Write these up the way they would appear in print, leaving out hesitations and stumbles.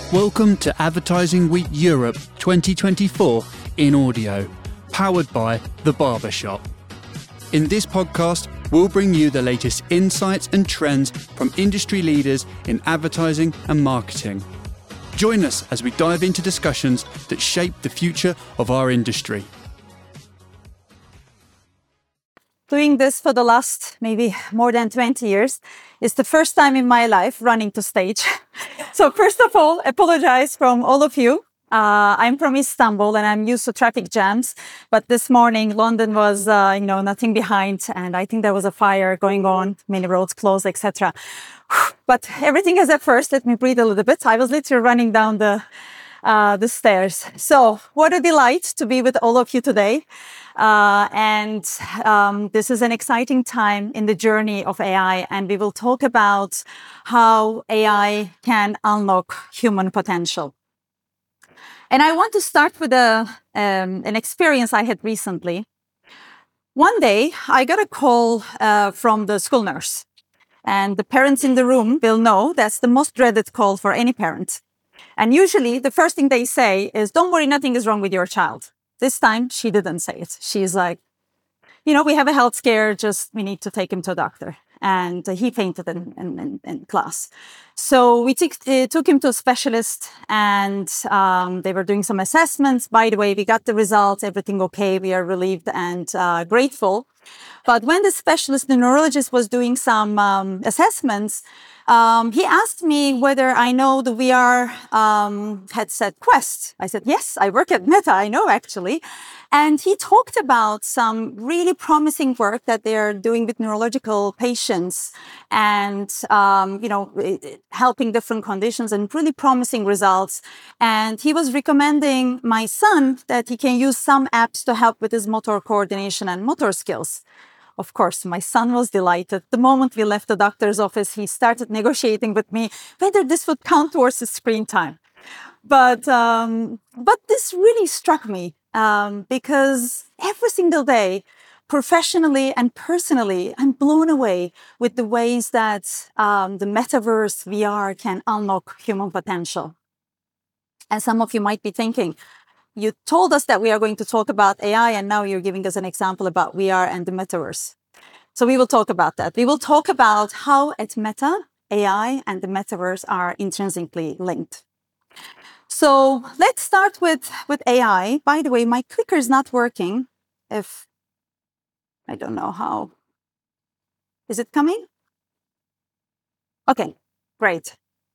Welcome to Advertising Week Europe 2024 in audio, powered by The Barbershop. In this podcast, we'll bring you the latest insights and trends from industry leaders in advertising and marketing. Join us as we dive into discussions that shape the future of our industry. Doing this for the last maybe more than 20 years is the first time in my life running to stage. So first of all, apologize from all of you. I'm from Istanbul and I'm used to traffic jams. But this morning, London was, nothing behind. And I think there was a fire going on, many roads closed, etc. But everything is at first. Let me breathe a little bit. I was literally running down the stairs. So what a delight to be with all of you today. This is an exciting time in the journey of AI, and we will talk about how AI can unlock human potential. And I want to start with an experience I had recently. One day, I got a call from the school nurse, and the parents in the room will know that's the most dreaded call for any parent. And usually, the first thing they say is, "Don't worry, nothing is wrong with your child." This time, she didn't say it. She's like, we have a health scare, we need to take him to a doctor. And he fainted in class. So we took him to a specialist, and they were doing some assessments. By the way, we got the results, everything okay. We are relieved and grateful. But when the specialist, the neurologist, was doing some assessments, he asked me whether I know the VR headset Quest. I said, yes, I work at Meta, I know actually. And he talked about some really promising work that they are doing with neurological patients and, helping different conditions and really promising results. And he was recommending my son that he can use some apps to help with his motor coordination and motor skills. Of course, my son was delighted. The moment we left the doctor's office, he started negotiating with me whether this would count towards his screen time. But this really struck me because every single day, professionally and personally, I'm blown away with the ways that the metaverse VR can unlock human potential. And some of you might be thinking, you told us that we are going to talk about AI, and now you're giving us an example about VR and the metaverse. So we will talk about that. We will talk about how at Meta, AI and the metaverse are intrinsically linked. So let's start with AI. By the way, my clicker is not working. I don't know how. Is it coming? Okay, great.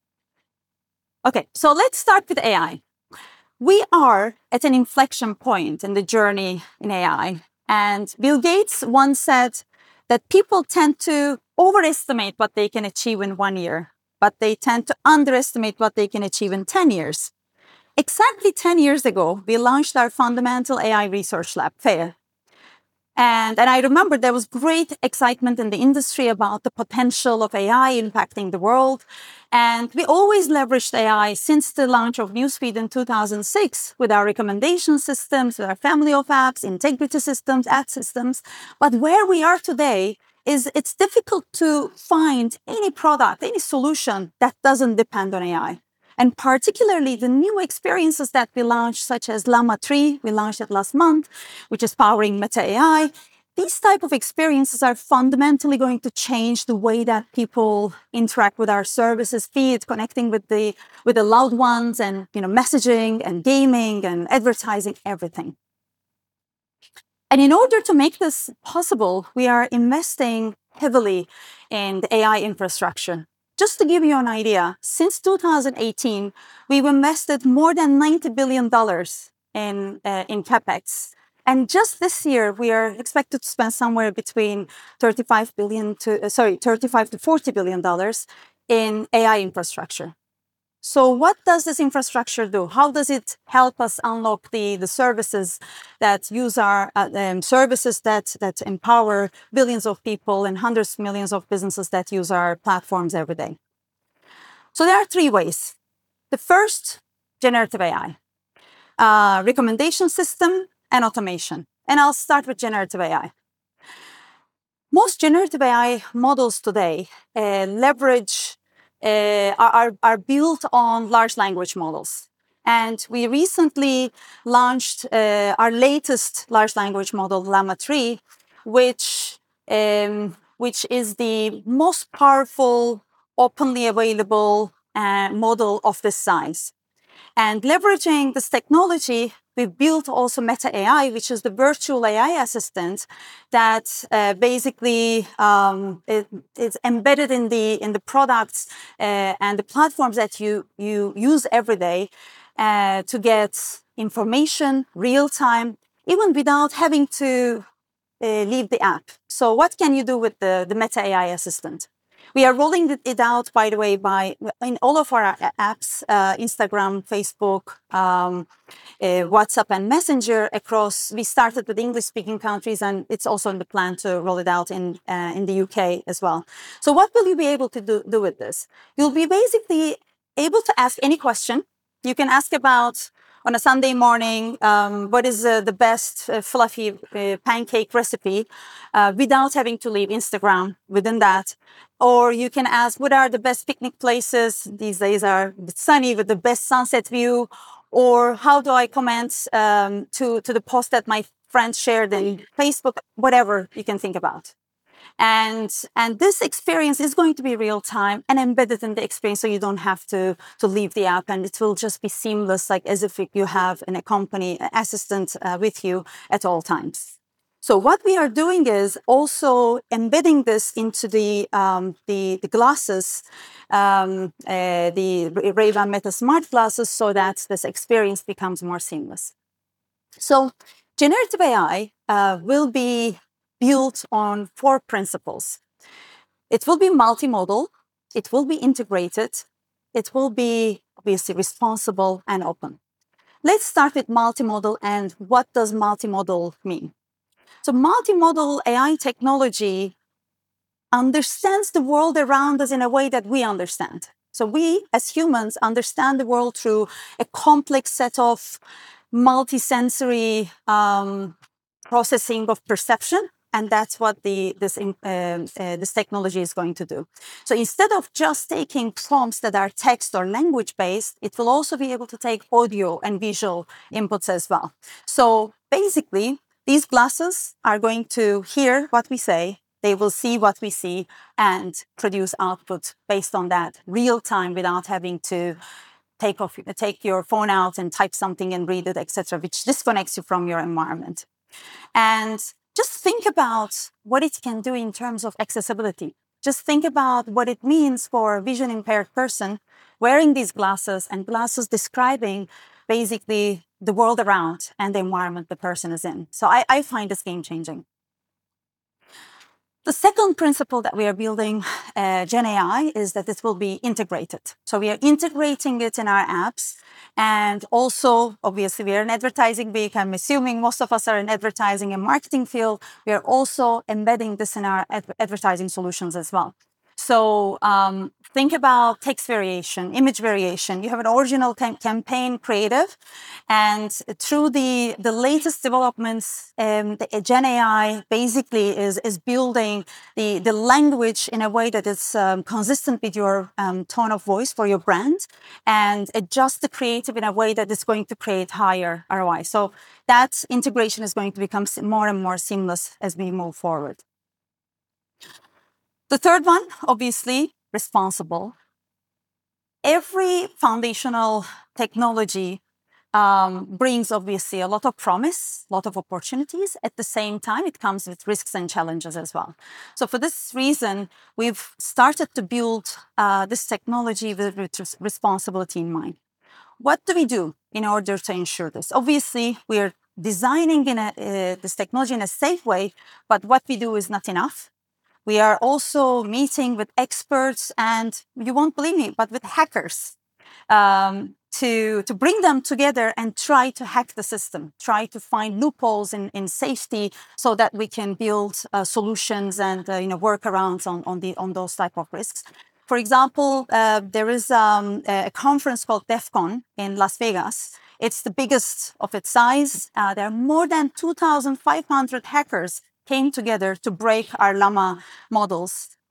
Okay, so let's start with AI. We are at an inflection point in the journey in AI. And Bill Gates once said that people tend to overestimate what they can achieve in 1 year, but they tend to underestimate what they can achieve in 10 years. Exactly 10 years ago, we launched our fundamental AI research lab, FAIR. And I remember there was great excitement in the industry about the potential of AI impacting the world. And we always leveraged AI since the launch of Newsfeed in 2006 with our recommendation systems, with our family of apps, integrity systems, ad systems. But where we are today is it's difficult to find any product, any solution that doesn't depend on AI. And particularly the new experiences that we launched, such as Llama 3, we launched it last month, which is powering Meta AI. These type of experiences are fundamentally going to change the way that people interact with our services, feed, connecting with the loved ones, and messaging and gaming and advertising, everything. And in order to make this possible, we are investing heavily in the AI infrastructure. Just to give you an idea, since 2018, we've invested more than $90 billion in CapEx. And just this year, we are expected to spend somewhere between $35 to $40 billion in AI infrastructure. So what does this infrastructure do? How does it help us unlock the services that use our services that empower billions of people and hundreds of millions of businesses that use our platforms every day? So there are 3 ways. The first, generative AI, recommendation system, and automation. And I'll start with generative AI. Most generative AI models today leverage are built on large language models. And we recently launched our latest large language model, Llama 3, which is the most powerful, openly available model of this size. And leveraging this technology, we built also Meta AI, which is the virtual AI assistant that basically is embedded in the products and the platforms that you use every day to get information real time, even without having to leave the app. So what can you do with the Meta AI assistant? We are rolling it out, by the way, in all of our apps, Instagram, Facebook, WhatsApp, and Messenger across. We started with English-speaking countries, and it's also in the plan to roll it out in the UK as well. So what will you be able to do with this? You'll be basically able to ask any question. You can ask about, on a Sunday morning, what is the best fluffy pancake recipe without having to leave Instagram within that. Or you can ask, what are the best picnic places? These days are sunny with the best sunset view. Or how do I comment to the post that my friends shared in Facebook? Whatever you can think about. And this experience is going to be real time and embedded in the experience, so you don't have to leave the app, and it will just be seamless, like as if you have an assistant with you at all times. So what we are doing is also embedding this into the glasses, the Ray-Ban Meta Smart glasses, so that this experience becomes more seamless. So generative AI will be built on 4 principles. It will be multimodal, it will be integrated, it will be obviously responsible and open. Let's start with multimodal, and what does multimodal mean? So multimodal AI technology understands the world around us in a way that we understand. So we, as humans, understand the world through a complex set of multisensory processing of perception. And that's what this technology is going to do. So instead of just taking prompts that are text or language based, it will also be able to take audio and visual inputs as well. So basically, these glasses are going to hear what we say, they will see what we see, and produce output based on that real time without having to take your phone out and type something and read it, etc., which disconnects you from your environment. And just think about what it can do in terms of accessibility. Just think about what it means for a vision impaired person wearing these glasses, and glasses describing basically the world around and the environment the person is in. So I find this game changing. The second principle that we are building Gen AI is that it will be integrated. So we are integrating it in our apps. And also, obviously, we are an advertising week. I'm assuming most of us are in advertising and marketing field. We are also embedding this in our advertising solutions as well. So think about text variation, image variation. You have an original campaign creative, and through the latest developments, the Gen AI basically is building the language in a way that is consistent with your tone of voice for your brand, and adjust the creative in a way that is going to create higher ROI. So that integration is going to become more and more seamless as we move forward. The third one, obviously, responsible. Every foundational technology brings, obviously, a lot of promise, a lot of opportunities. At the same time, it comes with risks and challenges as well. So for this reason, we've started to build this technology with responsibility in mind. What do we do in order to ensure this? Obviously, we're designing this technology in a safe way, but what we do is not enough. We are also meeting with experts, and you won't believe me, but with hackers to bring them together and try to hack the system, try to find loopholes in safety so that we can build solutions and workarounds on those type of risks. For example, there is a conference called DEF CON in Las Vegas. It's the biggest of its size. There are more than 2,500 hackers came together to break our Llama models.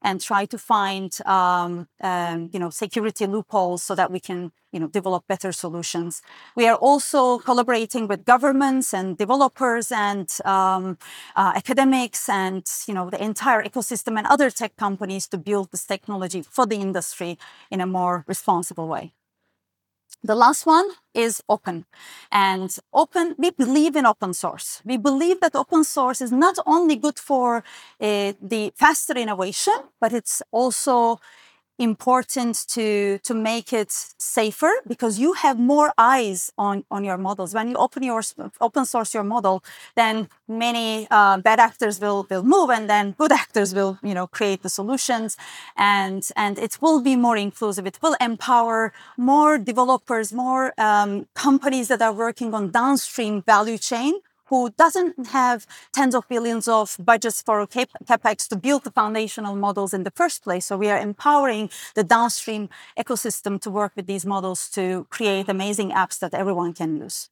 and try to find security loopholes so that we can develop better solutions. We are also collaborating with governments and developers and academics and the entire ecosystem and other tech companies to build this technology for the industry in a more responsible way. The last one is open. And we believe in open source. We believe that open source is not only good for the faster innovation, but it's also important to make it safer because you have more eyes on your models. When you open source your model, then many bad actors will move, and then good actors will create the solutions, and it will be more inclusive. It will empower more developers, more companies that are working on downstream value chain, who doesn't have tens of billions of budgets for CapEx to build the foundational models in the first place. So we are empowering the downstream ecosystem to work with these models to create amazing apps that everyone can use.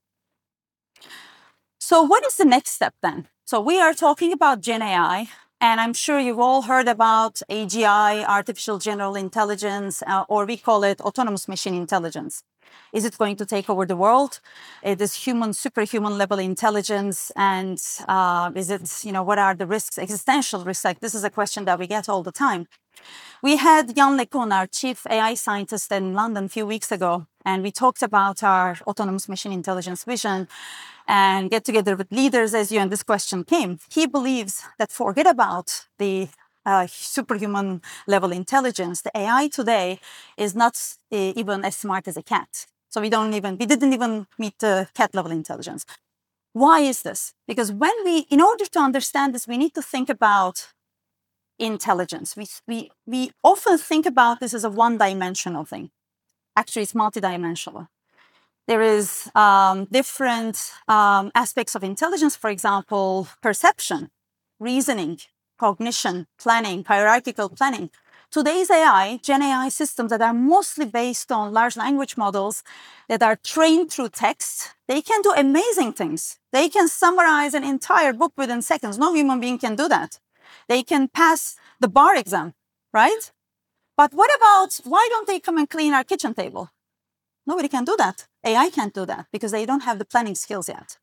So what is the next step then? So we are talking about Gen AI, and I'm sure you've all heard about AGI, artificial general intelligence, or we call it autonomous machine intelligence. Is it going to take over the world? It is superhuman level intelligence, and is it, what are the risks, existential risks? Like, this is a question that we get all the time. We had Jan LeCun, our chief AI scientist in London a few weeks ago, and we talked about our autonomous machine intelligence vision and get together with leaders as you, and this question came. He believes that forget about the superhuman level intelligence. The AI today is not even as smart as a cat. So we didn't even meet the cat level intelligence. Why is this? Because in order to understand this, we need to think about intelligence. We often think about this as a one-dimensional thing. Actually, it's multidimensional. There is different aspects of intelligence, for example, perception, reasoning, cognition, planning, hierarchical planning. Today's AI, Gen AI systems that are mostly based on large language models that are trained through text, they can do amazing things. They can summarize an entire book within seconds. No human being can do that. They can pass the bar exam, right? But what about, why don't they come and clean our kitchen table? Nobody can do that. AI can't do that because they don't have the planning skills yet.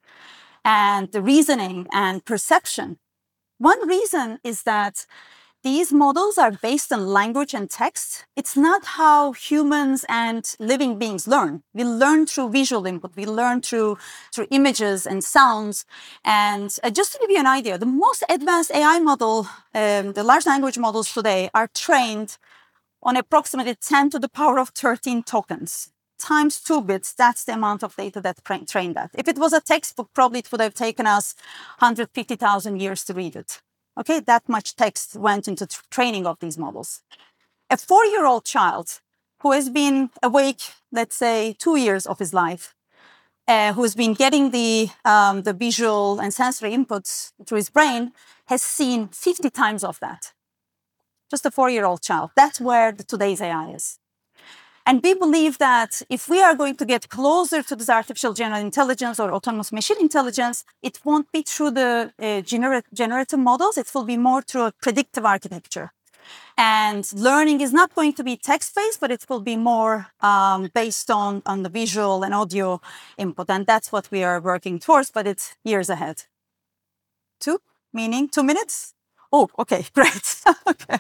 And the reasoning and perception. One reason is that these models are based on language and text. It's not how humans and living beings learn. We learn through visual input. We learn through images and sounds. And just to give you an idea, the most advanced AI model, the large language models today are trained on approximately 10 to the power of 13 tokens. Times 2 bits, that's the amount of data that trained that. If it was a textbook, probably it would have taken us 150,000 years to read it. Okay, that much text went into training of these models. A 4-year-old child who has been awake, let's say, 2 years of his life, who's been getting the visual and sensory inputs through his brain, has seen 50 times of that. Just a 4-year-old child. That's where today's AI is. And we believe that if we are going to get closer to this artificial general intelligence or autonomous machine intelligence, it won't be through the generative models. It will be more through a predictive architecture. And learning is not going to be text-based, but it will be more based on the visual and audio input. And that's what we are working towards, but it's years ahead. 2 minutes? Oh, okay, great. Okay.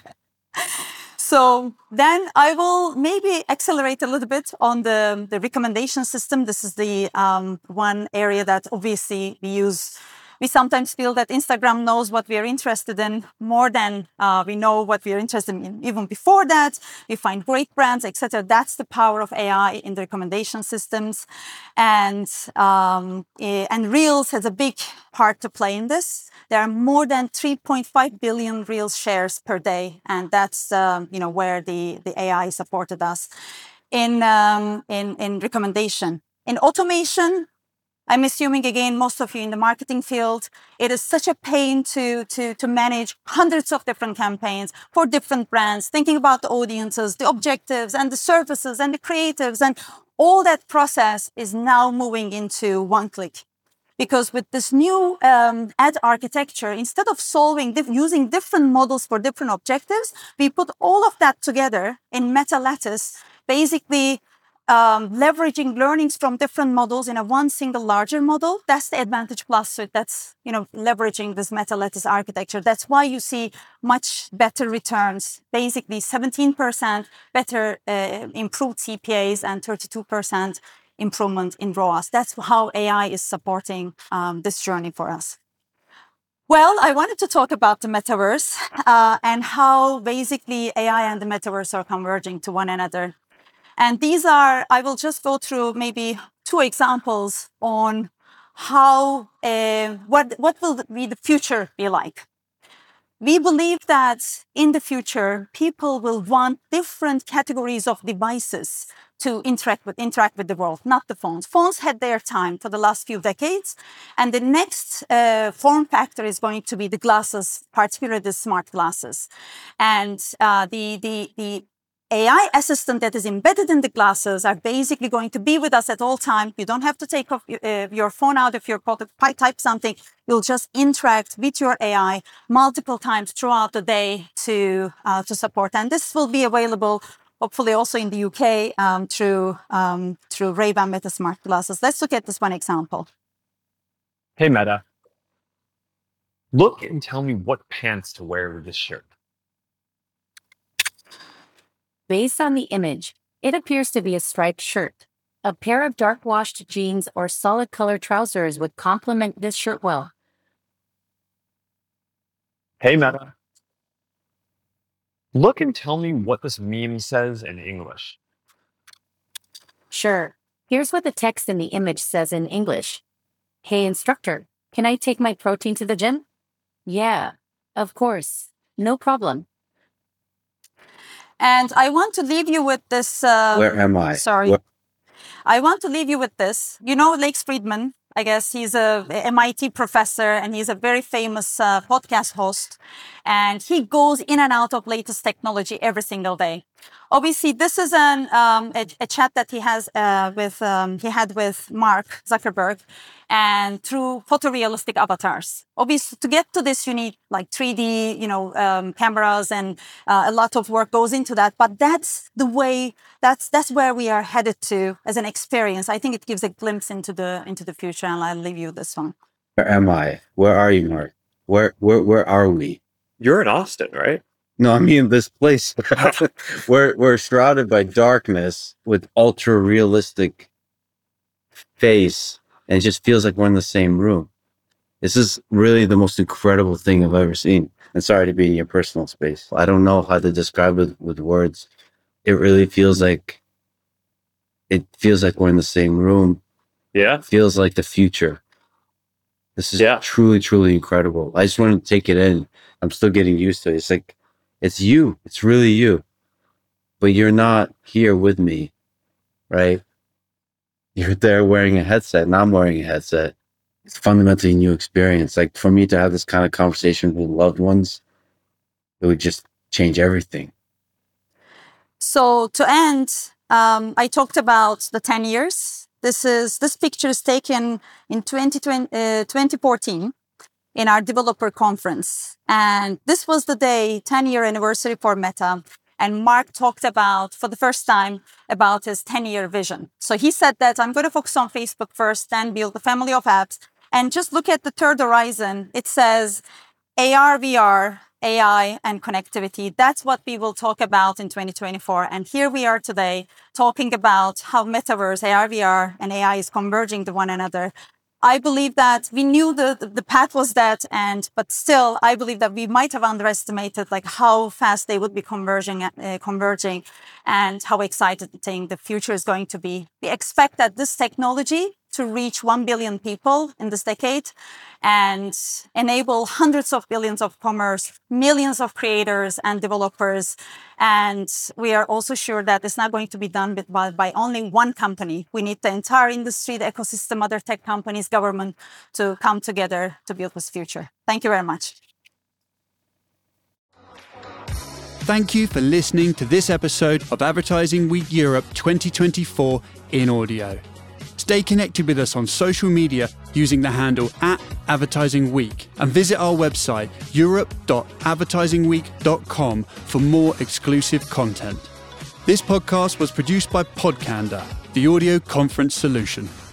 So then I will maybe accelerate a little bit on the recommendation system. This is the one area that obviously we use. We sometimes feel that Instagram knows what we are interested in more than we know what we are interested in. Even before that, we find great brands, etc. That's the power of AI in the recommendation systems. And Reels has a big part to play in this. There are more than 3.5 billion Reels shares per day, and that's where the AI supported us in recommendation. In automation, I'm assuming, again, most of you in the marketing field, it is such a pain to manage hundreds of different campaigns for different brands, thinking about the audiences, the objectives, and the services, and the creatives, and all that process is now moving into one click. because with this new ad architecture, instead of using different models for different objectives, we put all of that together in Meta Lattice, basically leveraging learnings from different models in a one single larger model. That's the Advantage Plus suite. That's, leveraging this Meta Lattice architecture. That's why you see much better returns, basically 17% better improved CPAs and 32% improvement in ROAS. That's how AI is supporting this journey for us. Well, I wanted to talk about the metaverse and how basically AI and the metaverse are converging to one another. And I will just go through maybe 2 examples on how, what will be the future be like. We believe that in the future, people will want different categories of devices to interact with the world, not the phones. Phones had their time for the last few decades. And the next form factor is going to be the glasses, particularly the smart glasses. And the AI assistant that is embedded in the glasses are basically going to be with us at all times. You don't have to take off your phone out if you're called to type something. You'll just interact with your AI multiple times throughout the day to support. And this will be available, hopefully also in the UK through Ray-Ban Meta Smart Glasses. Let's look at this one example. Hey, Meta. Look and tell me what pants to wear with this shirt. Based on the image, it appears to be a striped shirt. A pair of dark washed jeans or solid color trousers would complement this shirt well. Hey, Meta. Look and tell me what this meme says in English. Sure. Here's what the text in the image says in English. Hey, instructor, can I take my protein to the gym? Yeah, of course. No problem. And I want to leave you with this. Where am I? Sorry. I want to leave you with this. You know Lex Fridman? I guess he's a MIT professor and he's a very famous podcast host. And he goes in and out of latest technology every single day. Obviously, this is a chat that he had with Mark Zuckerberg, and through photorealistic avatars. Obviously, to get to this, you need like 3D, cameras, and a lot of work goes into that. But that's the way. That's where we are headed to as an experience. I think it gives a glimpse into the future, and I'll leave you this one. Where am I? Where are you, Mark? Where are we? You're in Austin, right? No, I mean this place. we're shrouded by darkness with ultra realistic face, and it just feels like we're in the same room. This is really the most incredible thing I've ever seen. And sorry to be in your personal space. I don't know how to describe it with words. It really feels like we're in the same room. Yeah. It feels like the future. This is truly, truly incredible. I just want to take it in. I'm still getting used to it. It's like, it's you. It's really you. But you're not here with me, right? You're there wearing a headset, and I'm wearing a headset. It's a fundamentally new experience. Like, for me to have this kind of conversation with loved ones, it would just change everything. So to end, I talked about the 10 years. This picture is taken in 2014 in our developer conference. And this was the 10-year anniversary for Meta. And Mark talked about, for the first time, about his 10-year vision. So he said that I'm going to focus on Facebook first, then build a family of apps. And just look at the third horizon. It says AR, VR, AI, and connectivity. That's what we will talk about in 2024. And here we are today talking about how metaverse, AR, VR, and AI is converging to one another. I believe that we knew the path was that, but still, I believe that we might have underestimated like how fast they would be converging, and how exciting the future is going to be. We expect that this technology to reach 1 billion people in this decade and enable hundreds of billions of commerce, millions of creators and developers. And we are also sure that it's not going to be done by only one company. We need the entire industry, the ecosystem, other tech companies, government to come together to build this future. Thank you very much. Thank you for listening to this episode of Advertising Week Europe 2024 in audio. Stay connected with us on social media using the handle @AdvertisingWeek and visit our website europe.advertisingweek.com for more exclusive content. This podcast was produced by Podcanda, the audio conference solution.